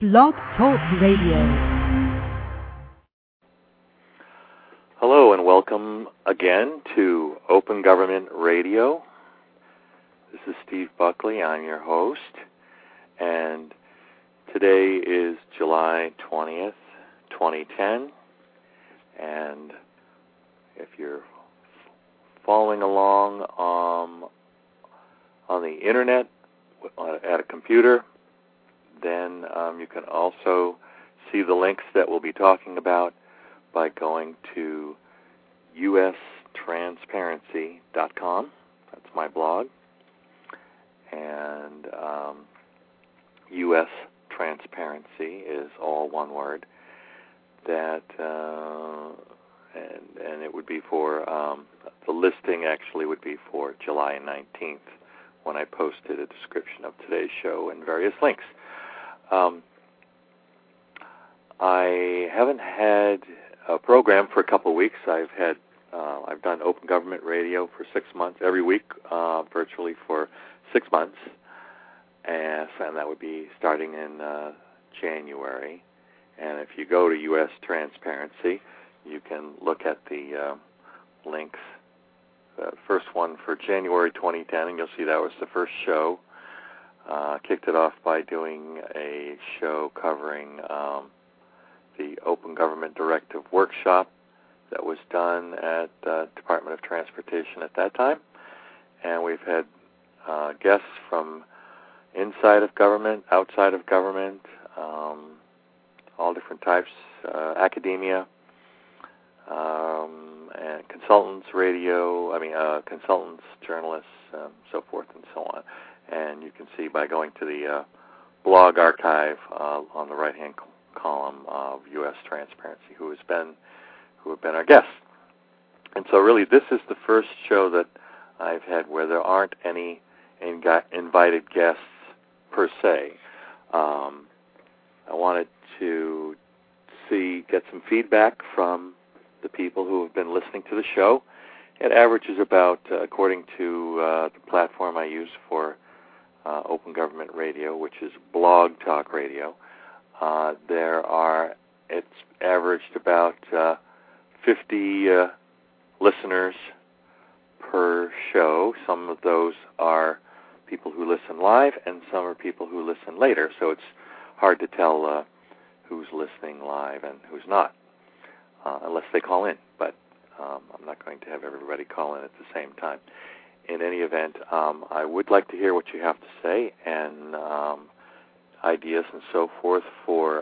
Blog Talk Radio. Hello and welcome again to Open Government Radio. This is Steve Buckley. I'm your host. And today is July 20th, 2010. And if you're following along on the internet at a computer, then you can also see the links that we'll be talking about by going to ustransparency.com. That's my blog. And US Transparency is all one word. That and it would be for the listing actually would be for July 19th when I posted a description of today's show and various links. I haven't had a program for a couple of weeks. I've done Open Government Radio for 6 months, every week, virtually for 6 months, and that would be starting in January. And if you go to US Transparency, you can look at the links. The first one for January 2010, and you'll see that was the first show. Kicked it off by doing a show covering the Open Government Directive Workshop that was done at the Department of Transportation at that time. And we've had guests from inside of government, outside of government, all different types, academia, and consultants, consultants, journalists, so forth and so on. And you can see by going to the blog archive on the right-hand column of U.S. Transparency who have been our guests. And so really this is the first show that I've had where there aren't any invited guests per se. I wanted to get some feedback from the people who have been listening to the show. It averages about, according to the platform I use for Open Government Radio, which is Blog Talk Radio, it's averaged about 50 listeners per show. Some of those are people who listen live, and some are people who listen later, so it's hard to tell who's listening live and who's not, unless they call in. But I'm not going to have everybody call in at the same time. In any event, I would like to hear what you have to say and ideas and so forth for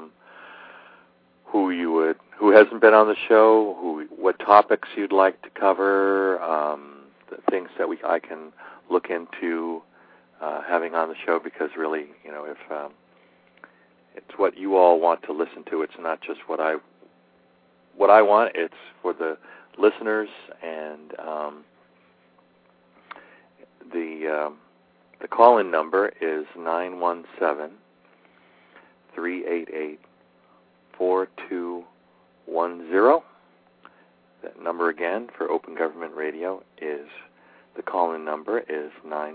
who hasn't been on the show, what topics you'd like to cover, the things that I can look into having on the show, because really, if it's what you all want to listen to, it's not just what I want. It's for the listeners, and the call-in number is 917-388-4210. That number again for Open Government Radio is, the call-in number is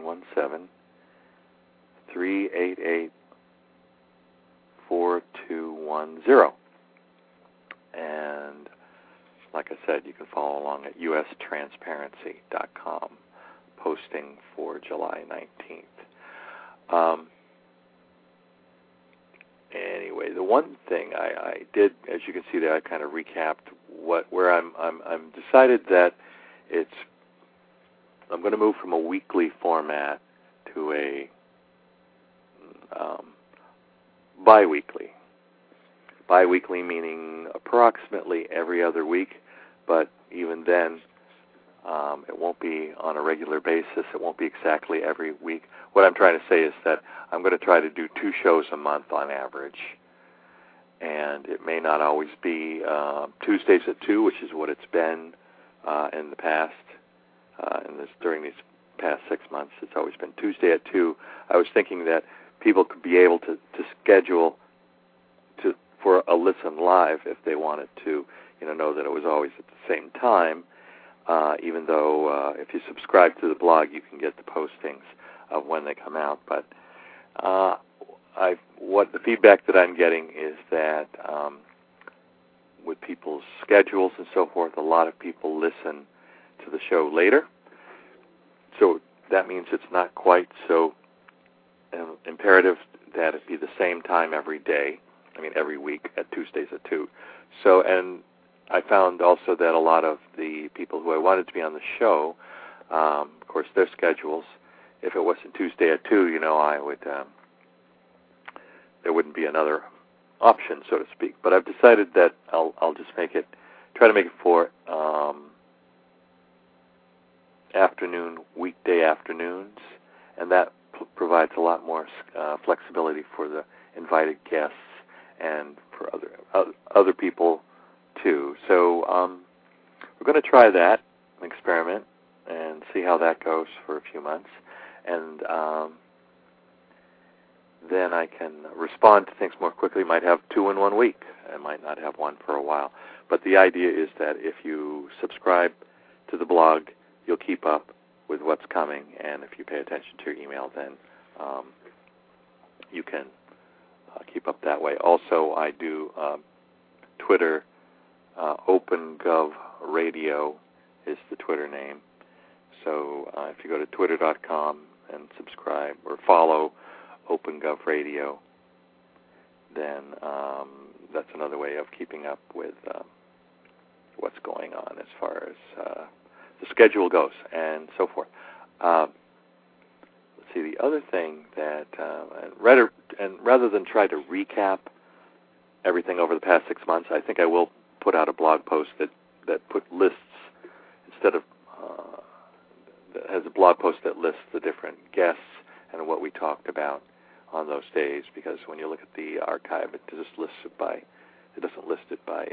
917-388-4210. And like I said, you can follow along at ustransparency.com, posting for July 19th. Anyway, the one thing I did, as you can see there, I kind of recapped where I'm decided that I'm going to move from a weekly format to a bi-weekly. Bi-weekly meaning approximately every other week, but even then, it won't be on a regular basis. It won't be exactly every week. What I'm trying to say is that I'm going to try to do 2 shows a month on average. And it may not always be Tuesdays at 2, which is what it's been in the past. During these past 6 months, it's always been Tuesday at 2. I was thinking that people could be able to schedule for a listen live if they wanted to, know that it was always at the same time. Even though if you subscribe to the blog, you can get the postings of when they come out. But what the feedback that I'm getting is that with people's schedules and so forth, a lot of people listen to the show later. So that means it's not quite so imperative that it be the same time every day. I mean, every week at Tuesdays at 2. So, and I found also that a lot of the people who I wanted to be on the show, of course, their schedules, if it wasn't Tuesday at 2, I would, there wouldn't be another option, so to speak. But I've decided that I'll just try to make it for weekday afternoons, and that provides a lot more flexibility for the invited guests and for other people too. So we're going to try that experiment and see how that goes for a few months, and then I can respond to things more quickly. Might have 2 in 1 week. I might not have one for a while. But the idea is that if you subscribe to the blog, you'll keep up with what's coming, and if you pay attention to your email, then you can keep up that way. Also, I do Twitter. OpenGov Radio is the Twitter name. So if you go to twitter.com and subscribe or follow OpenGov Radio, then that's another way of keeping up with what's going on as far as the schedule goes and so forth. Let's see, the other thing that, rather than try to recap everything over the past 6 months, I think I will put out a blog post that put lists instead of that has a blog post that lists the different guests and what we talked about on those days. Because when you look at the archive, it just lists it by. It doesn't list it by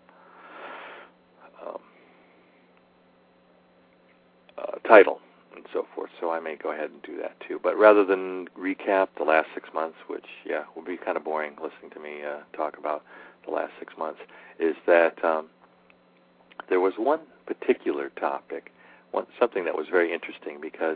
title and so forth. So I may go ahead and do that too. But rather than recap the last 6 months, which will be kind of boring listening to me talk about the last 6 months, is that there was one particular topic, something that was very interesting, because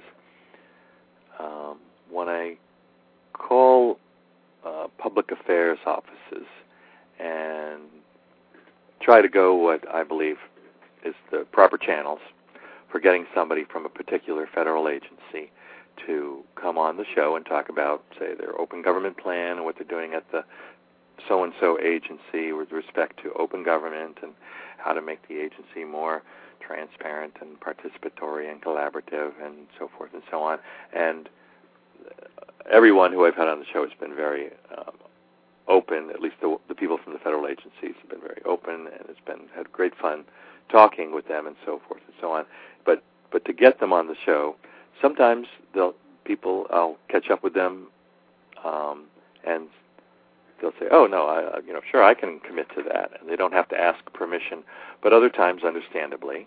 when I call public affairs offices and try to go what I believe is the proper channels for getting somebody from a particular federal agency to come on the show and talk about, say, their open government plan and what they're doing at the so-and-so agency with respect to open government and how to make the agency more transparent and participatory and collaborative and so forth and so on. And everyone who I've had on the show has been very open, at least the people from the federal agencies have been very open, and had great fun talking with them and so forth and so on. But to get them on the show, sometimes I'll catch up with them and they'll say, "Oh no, sure, I can commit to that," and they don't have to ask permission. But other times, understandably,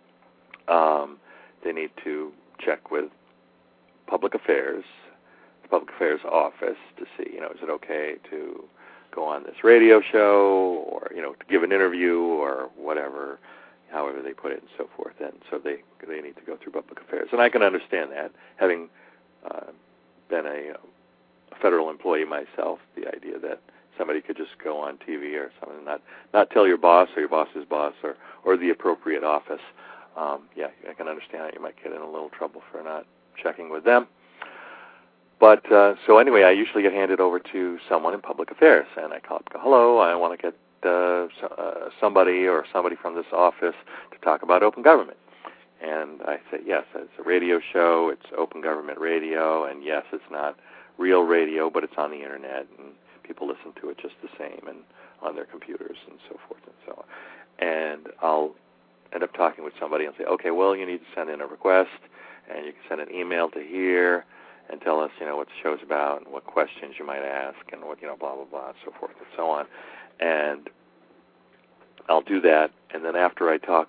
they need to check with public affairs, the public affairs office, to see, is it okay to go on this radio show or to give an interview or whatever, however they put it and so forth. And so they need to go through public affairs, and I can understand that, having been a federal employee myself, the idea that somebody could just go on TV or something, not tell your boss or your boss's boss or the appropriate office. I can understand that you might get in a little trouble for not checking with them. But so anyway, I usually get handed over to someone in public affairs, and I call up, "Hello, I want to get somebody from this office to talk about open government." And I say, yes, it's a radio show, it's open government radio, and yes, it's not real radio, but it's on the internet, and people listen to it just the same and on their computers and so forth and so on. And I'll end up talking with somebody and say, "Okay, well, you need to send in a request, and you can send an email to here and tell us, what the show's about and what questions you might ask and what, blah, blah, blah, so forth and so on." And I'll do that, and then after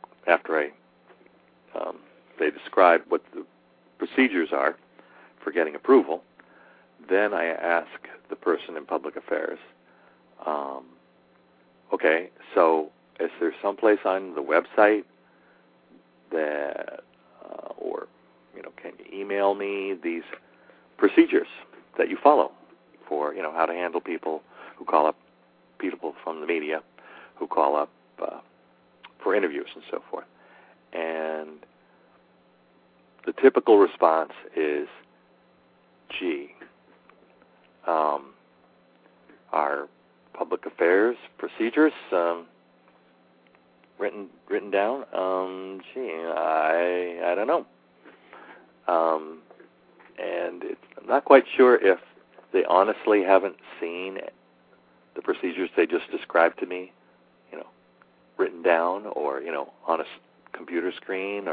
they describe what the procedures are for getting approval, then I ask the person in public affairs, okay, so is there someplace on the website that, or, can you email me these procedures that you follow for, how to handle people who call up, people from the media who call up for interviews and so forth. And the typical response is, gee, our public affairs procedures written down? I don't know. And I'm not quite sure if they honestly haven't seen the procedures they just described to me, written down or, on a computer screen,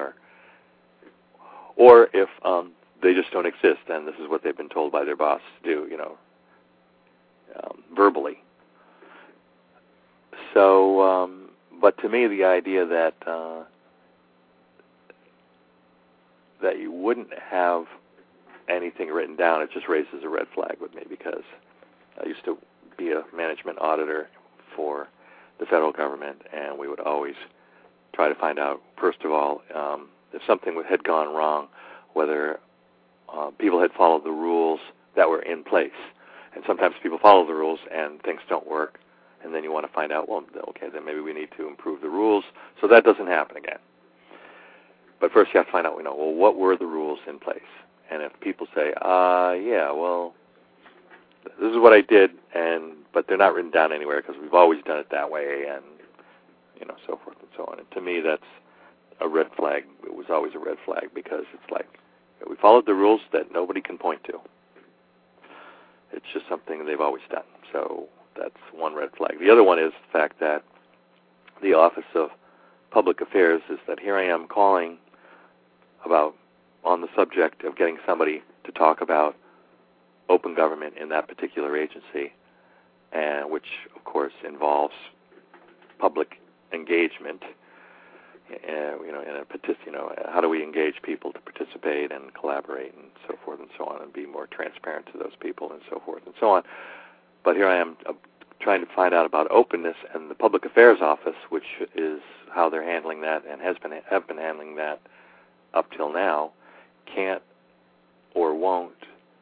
or if they just don't exist and this is what they've been told by their boss to do, verbally. So, but to me, the idea that that you wouldn't have anything written down, it just raises a red flag with me, because I used to be a management auditor for the federal government, and we would always try to find out, first of all, if something had gone wrong, whether people had followed the rules that were in place. And sometimes people follow the rules and things don't work, and then you want to find out, well, okay, then maybe we need to improve the rules so that doesn't happen again. But first you have to find out, well, what were the rules in place? And if people say, yeah, well, this is what I did, but they're not written down anywhere because we've always done it that way, and so forth and so on. And to me, that's a red flag. It was always a red flag, because it's like we followed the rules that nobody can point to. It's just something they've always done. So that's one red flag. The other one is the fact that the Office of Public Affairs is that here I am calling on the subject of getting somebody to talk about open government in that particular agency, and which, of course, involves public engagement. How do we engage people to participate and collaborate and so forth and so on, and be more transparent to those people and so forth and so on. But here I am trying to find out about openness, and the Public Affairs Office, which is how they're handling that and have been handling that up till now, can't or won't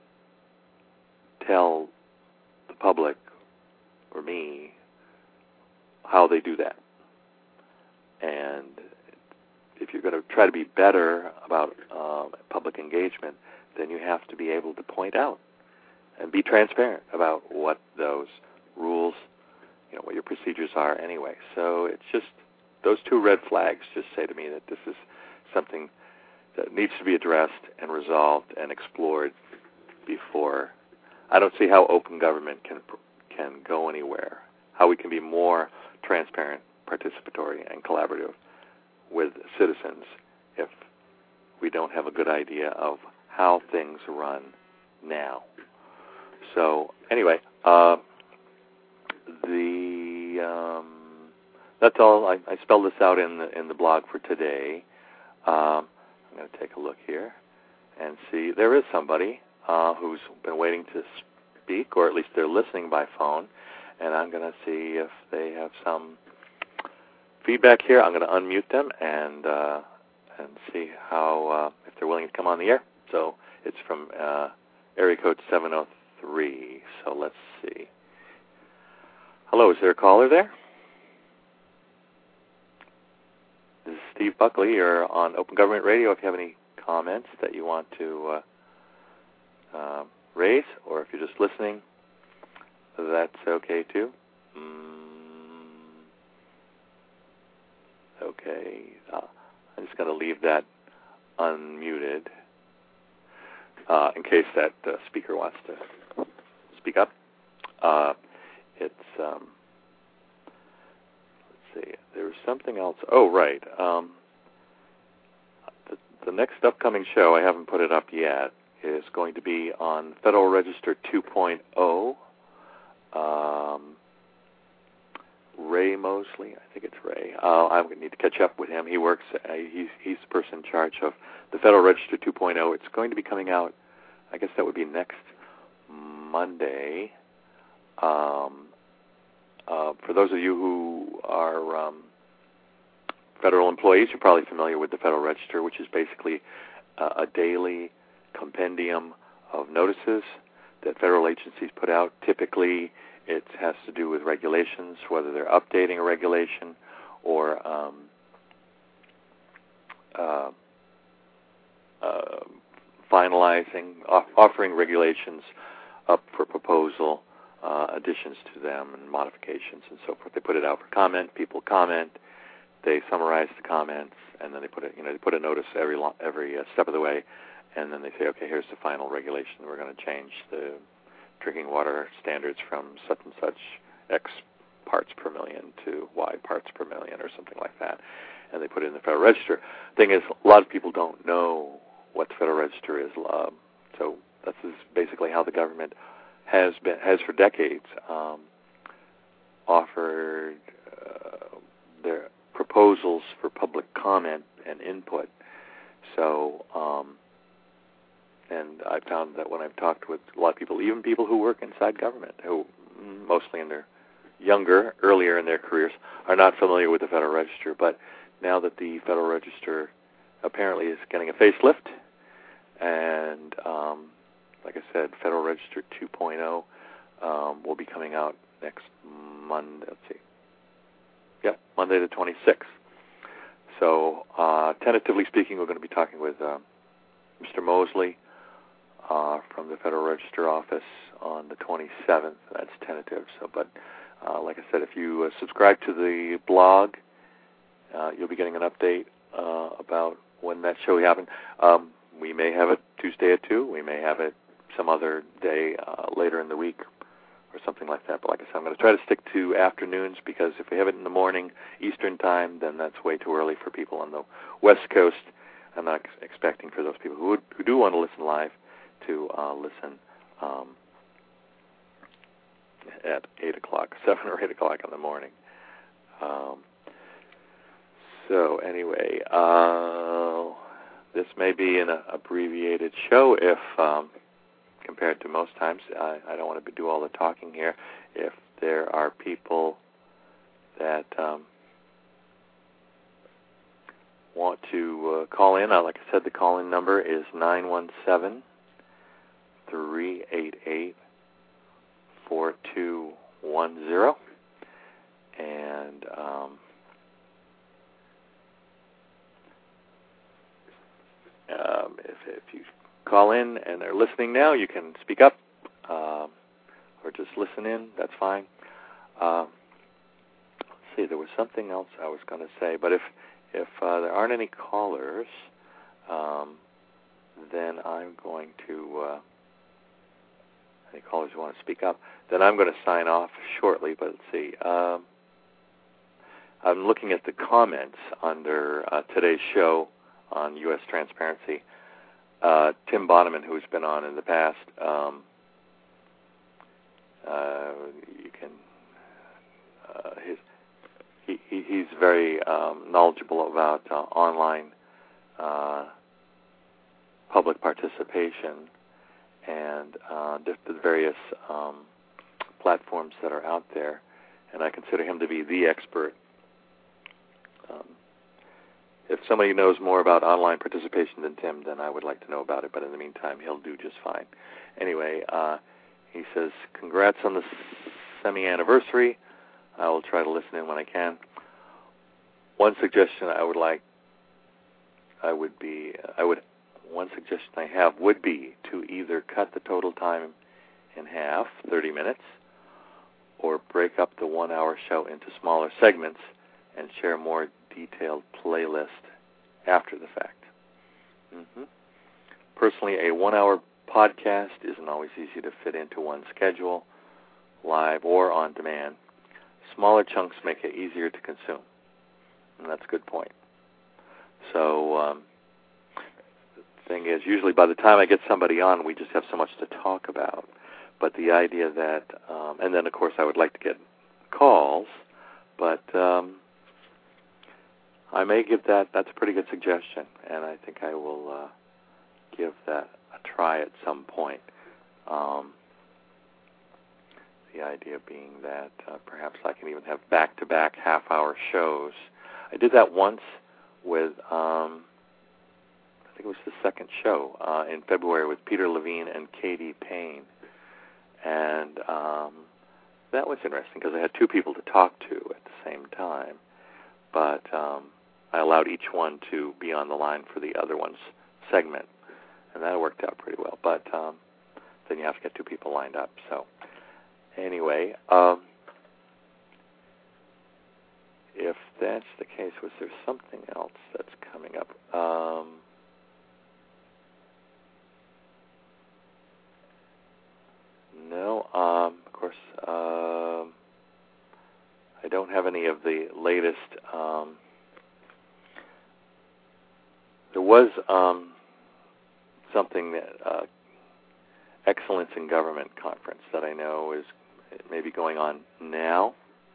tell the public or me how they do that. And if you're going to try to be better about public engagement, then you have to be able to point out and be transparent about what those rules, what your procedures are anyway. So it's just, those two red flags just say to me that this is something that needs to be addressed and resolved and explored before. I don't see how open government can go anywhere, how we can be more transparent, participatory, and collaborative with citizens if we don't have a good idea of how things run now. So anyway, that's all. I spelled this out in the blog for today. I'm going to take a look here and see. There is somebody who's been waiting to speak, or at least they're listening by phone, and I'm going to see if they have some feedback here. I'm going to unmute them and see how if they're willing to come on the air. So it's from area code 703. So let's see. Hello, is there a caller there? This is Steve Buckley. You're on Open Government Radio. If you have any comments that you want to raise, or if you're just listening, that's okay too. Okay, I'm just going to leave that unmuted in case that speaker wants to speak up. Let's see, there was something else. Oh, right. The next upcoming show, I haven't put it up yet, is going to be on Federal Register 2.0. Ray Mosley, I think it's Ray. I'm going to need to catch up with him. He works, he's the person in charge of the Federal Register 2.0. It's going to be coming out, I guess that would be next Monday. For those of you who are federal employees, you're probably familiar with the Federal Register, which is basically a daily compendium of notices that federal agencies put out. Typically, it has to do with regulations, whether they're updating a regulation or finalizing, offering regulations up for proposal, additions to them and modifications and so forth. They put it out for comment. People comment. They summarize the comments, and then they put a notice every step of the way, and then they say, okay, here's the final regulation. We're going to change the drinking water standards from such and such X parts per million to Y parts per million or something like that, and they put it in the Federal Register. Thing is, a lot of people don't know what the Federal Register is, so that's basically how the government has for decades offered their proposals for public comment and input. So, and I found that when I've talked with a lot of people, even people who work inside government, who mostly in their earlier in their careers, are not familiar with the Federal Register. But now that the Federal Register apparently is getting a facelift, and like I said, Federal Register 2.0 will be coming out next Monday. Let's see. Yep, Monday the 26th. So, tentatively speaking, we're going to be talking with Mr. Mosley from the Federal Register office on the 27th. That's tentative. So, but like I said, if you subscribe to the blog, you'll be getting an update about when that show happened. We may have it Tuesday at 2. We may have it some other day later in the week or something like that. But like I said, I'm going to try to stick to afternoons, because if we have it in the morning Eastern time, then that's way too early for people on the West Coast. I'm not expecting for those people who do want to listen live to listen at 8 o'clock, 7 or 8 o'clock in the morning. So anyway, this may be an abbreviated show if compared to most times. I don't want to do all the talking here. If there are people that want to call in, like I said, the call-in number is 917-388-4210. And if you call in and are listening now, you can speak up or just listen in. That's fine. Let's see, there was something else I was going to say, but if there aren't any callers, then I'm going to, any callers who want to speak up, then I'm going to sign off shortly. But let's see. I'm looking at the comments under today's show on U.S. Transparency. Tim Bonneman, who's been on in the past, you can. He's very knowledgeable about online public participation and the various platforms that are out there, and I consider him to be the expert. If somebody knows more about online participation than Tim, then I would like to know about it, but in the meantime, he'll do just fine. Anyway, he says, congrats on the semi-anniversary. I will try to listen in when I can. One suggestion one suggestion I have would be to either cut the total time in half, 30 minutes, or break up the 1-hour show into smaller segments and share a more detailed playlist after the fact. Personally, a 1-hour podcast isn't always easy to fit into one's schedule, live or on demand. Smaller chunks make it easier to consume, and that's a good point. So the thing is, usually by the time I get somebody on, we just have so much to talk about. But the idea that, and then of course I would like to get calls, but I may give that's a pretty good suggestion, and I think I will give that a try at some point. The idea being that perhaps I can even have back-to-back half-hour shows. I did that once with, I think it was the second show in February with Peter Levine and Katie Payne. And that was interesting because I had two people to talk to at the same time, but I allowed each one to be on the line for the other one's segment, and that worked out pretty well. But then you have to get two people lined up. So anyway, if that's the case, was there something else that's coming up? No, of course, I don't have any of the latest. There was something that Excellence in Government Conference that I know is maybe going on now,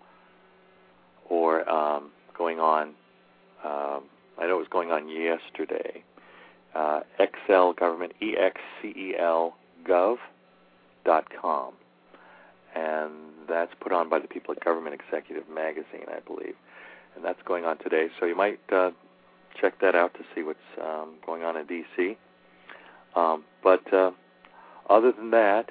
or going on. I know it was going on yesterday. Excel Government, EXCEL.gov.com, and that's put on by the people at Government Executive Magazine, I believe, and that's going on today. So you might check that out to see what's going on in D.C. But other than that,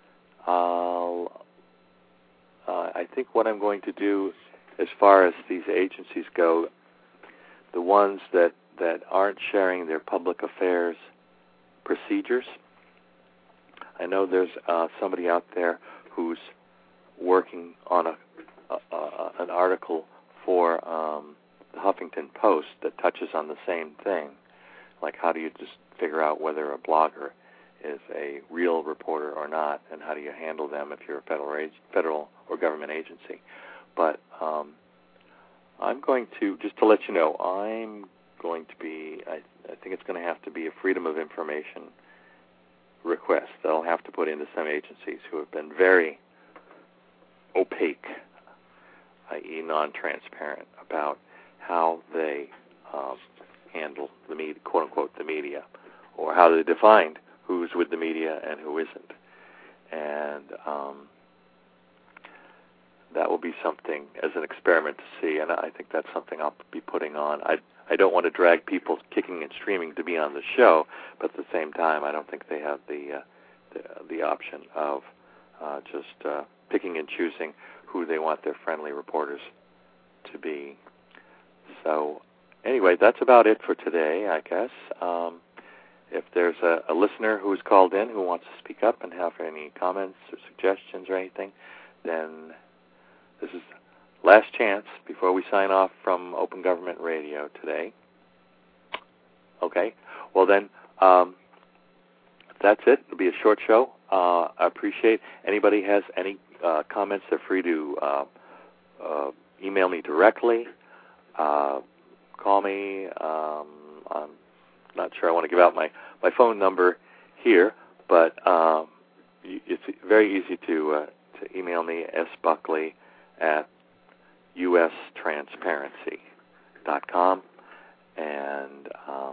I think what I'm going to do, as far as these agencies go, the ones that aren't sharing their public affairs procedures, I know there's somebody out there who's working on an article for the Huffington Post that touches on the same thing, like how do you just figure out whether a blogger is a real reporter or not, and how do you handle them if you're a federal or government agency. But I'm going to, just to let you know, I'm going to be, I think it's going to have to be a Freedom of Information request that I'll have to put into some agencies who have been very opaque, i.e. non-transparent, about how they handle the media, quote-unquote, the media, or how they defined who's with the media and who isn't. And that will be something as an experiment to see, and I think that's something I'll be putting on. I don't want to drag people kicking and screaming to be on the show, but at the same time, I don't think they have the option of just picking and choosing who they want their friendly reporters to be. So anyway, that's about it for today, I guess. If there's a listener who's called in who wants to speak up and have any comments or suggestions or anything, then this is last chance before we sign off from Open Government Radio today. Okay. Well, then, that's it. It'll be a short show. I appreciate anybody has any comments. They're free to email me directly, call me. I'm not sure I want to give out my phone number here, but it's very easy to email me, sbuckley@ustransparency.com, and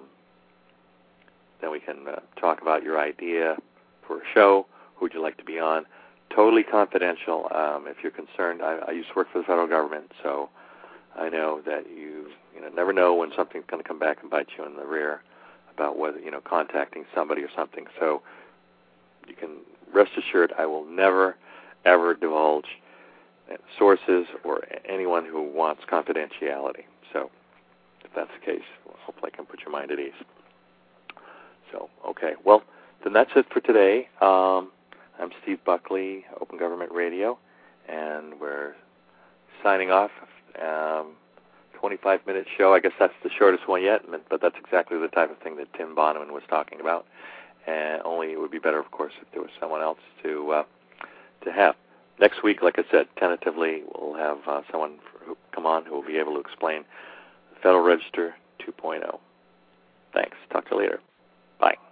then we can talk about your idea for a show. Who would you like to be on? Totally confidential. If you're concerned, I used to work for the federal government, so I know that you never know when something's going to come back and bite you in the rear about whether, contacting somebody or something. So you can rest assured I will never, ever divulge sources or anyone who wants confidentiality. So if that's the case, hopefully I can put your mind at ease. So, okay. Well, then that's it for today. I'm Steve Buckley, Open Government Radio, and we're signing off. 25-minute show. I guess that's the shortest one yet, but that's exactly the type of thing that Tim Bonneman was talking about. And only it would be better, of course, if there was someone else to have. Next week, like I said, tentatively, we'll have someone come on who will be able to explain Federal Register 2.0. Thanks. Talk to you later. Bye.